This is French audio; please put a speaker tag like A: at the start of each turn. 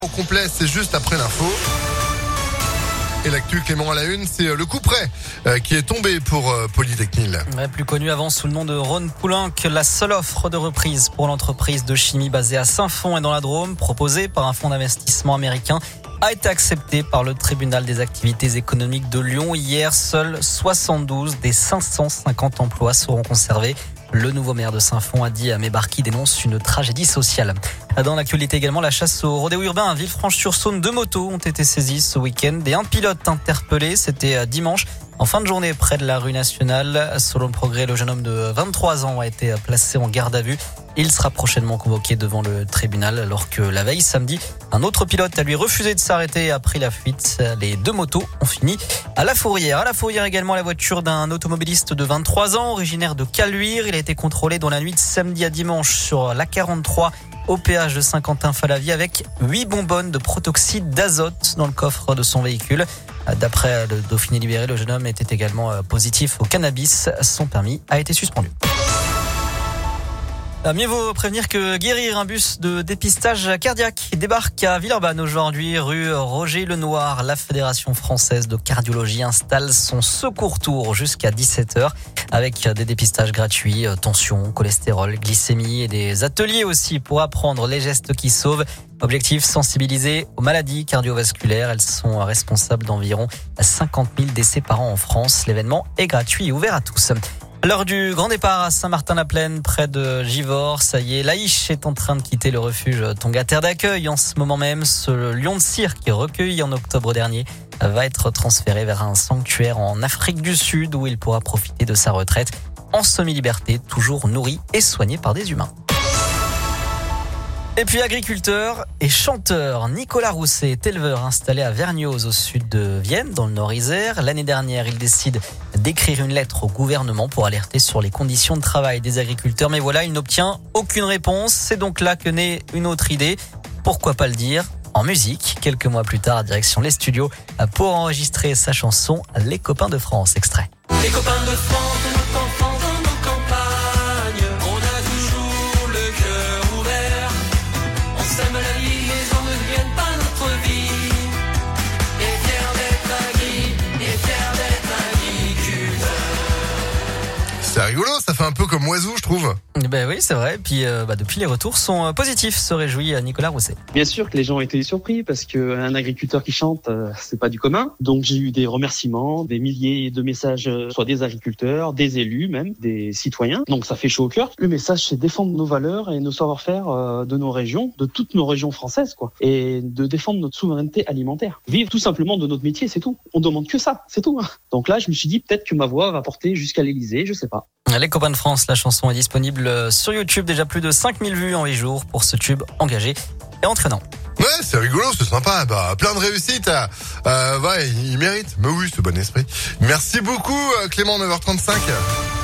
A: Au complet, c'est juste après l'info. Et l'actu Clément à la une, c'est le coup près qui est tombé pour Polytechnil.
B: Plus connu avant sous le nom de Rhône Poulenc, la seule offre de reprise pour l'entreprise de chimie basée à Saint-Fond et dans la Drôme, proposée par un fonds d'investissement américain, a été acceptée par le tribunal des activités économiques de Lyon. Hier, seuls 72 des 550 emplois seront conservés. Le nouveau maire de Saint-Fond a dit à Mébar qui dénonce une tragédie sociale. Dans l'actualité également, la chasse au rodéo urbain à Villefranche-sur-Saône. 2 motos ont été saisies ce week-end et un pilote interpellé. C'était dimanche en fin de journée près de la rue nationale. Selon le Progrès, le jeune homme de 23 ans a été placé en garde à vue. Il sera prochainement convoqué devant le tribunal alors que la veille, samedi, un autre pilote a lui refusé de s'arrêter et a pris la fuite. Les 2 motos ont fini à La Fourrière. À La Fourrière également, la voiture d'un automobiliste de 23 ans, originaire de Caluire. Il a été contrôlé dans la nuit de samedi à dimanche sur l'A43 au péage de Saint-Quentin-Falavie avec 8 bonbonnes de protoxyde d'azote dans le coffre de son véhicule. D'après le Dauphiné libéré, le jeune homme était également positif au cannabis. Son permis a été suspendu. Mieux vaut prévenir que guérir. Un bus de dépistage cardiaque débarque à Villeurbanne aujourd'hui, rue Roger Lenoir. La Fédération française de cardiologie installe son secours tour jusqu'à 17h avec des dépistages gratuits, tension, cholestérol, glycémie et des ateliers aussi pour apprendre les gestes qui sauvent. Objectif, sensibiliser aux maladies cardiovasculaires. Elles sont responsables d'environ 50 000 décès par an en France. L'événement est gratuit et ouvert à tous. L'heure du grand départ à Saint-Martin-la-Plaine, près de Givors. Ça y est, Laïch est en train de quitter le refuge Tonga Terre d'accueil. En ce moment même, ce lion de cirque recueilli en octobre dernier va être transféré vers un sanctuaire en Afrique du Sud où il pourra profiter de sa retraite en semi-liberté, toujours nourri et soigné par des humains. Et puis agriculteur et chanteur, Nicolas Rousset est éleveur installé à Vergniauz au sud de Vienne, dans le Nord-Isère. L'année dernière, il décide d'écrire une lettre au gouvernement pour alerter sur les conditions de travail des agriculteurs. Mais voilà, il n'obtient aucune réponse. C'est donc là que naît une autre idée. Pourquoi pas le dire en musique? Quelques mois plus tard, direction les studios pour enregistrer sa chanson « Les copains de France ». Extrait.
C: Les copains de France, de notre enfance dans nos campagnes, on a toujours le cœur ouvert. On s'aime la vie, les gens ne viennent pas notre vie. Et fiers d'être agri, et fiers d'être agriculteur.
A: C'est rigolo, ça fait un peu comme Oiseau, je trouve.
B: Ben oui, c'est vrai. Et puis depuis, les retours sont positifs, se réjouit Nicolas Rousset.
D: Bien sûr que les gens ont été surpris parce qu'un agriculteur qui chante, c'est pas du commun. Donc j'ai eu des remerciements, des milliers de messages, soit des agriculteurs, des élus même, des citoyens. Donc ça fait chaud au cœur. Le message, c'est défendre nos valeurs et nos savoir-faire de nos régions, de toutes nos régions françaises, quoi. Et de défendre notre souveraineté alimentaire. Vivre tout simplement de notre métier, c'est tout. On demande que ça, c'est tout. Donc là, je me suis dit peut-être que ma voix va porter jusqu'à l'Élysée, je sais pas.
B: Les copains de France, la chanson est disponible sur YouTube, déjà plus de 5000 vues en 8 jours pour ce tube engagé et entraînant.
A: Ouais, c'est rigolo, c'est sympa. Plein de réussite. Ouais, il mérite. Mais oui, c'est bon esprit. Merci beaucoup, Clément, 9h35.